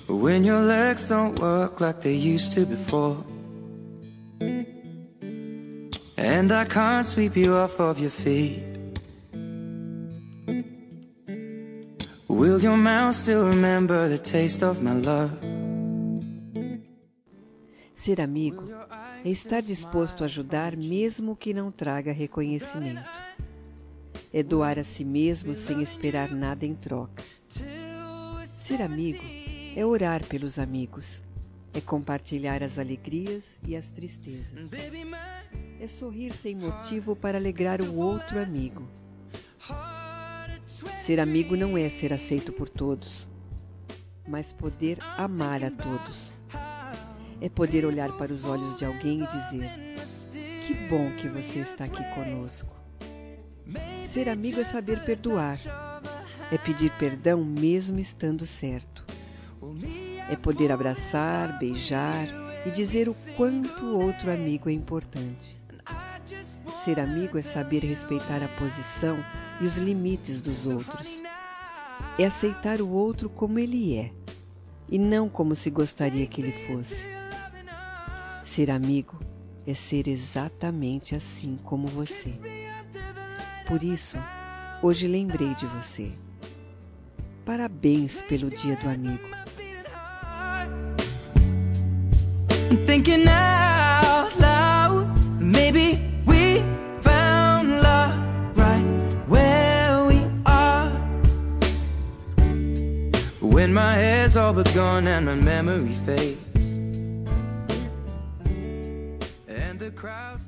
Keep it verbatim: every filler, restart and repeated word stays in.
When your legs don't work like they used to before, and I can't sweep you off of your feet, will your mouth still remember the taste of my love? Ser amigo é estar disposto a ajudar mesmo que não traga reconhecimento. É doar a si mesmo sem esperar nada em troca. Ser amigo é orar pelos amigos. É compartilhar as alegrias e as tristezas. É sorrir sem motivo para alegrar o outro amigo. Ser amigo não é ser aceito por todos, mas poder amar a todos. É poder olhar para os olhos de alguém e dizer: que bom que você está aqui conosco. Ser amigo é saber perdoar. É pedir perdão mesmo estando certo. É poder abraçar, beijar e dizer o quanto o outro amigo é importante. Ser amigo é saber respeitar a posição e os limites dos outros. É aceitar o outro como ele é, e não como se gostaria que ele fosse. Ser amigo é ser exatamente assim como você. Por isso, hoje lembrei de você. Parabéns pelo Dia do Amigo. Thinking out loud, maybe we found love right where we are. When my hair's all but gone and my memory fades, and the crowd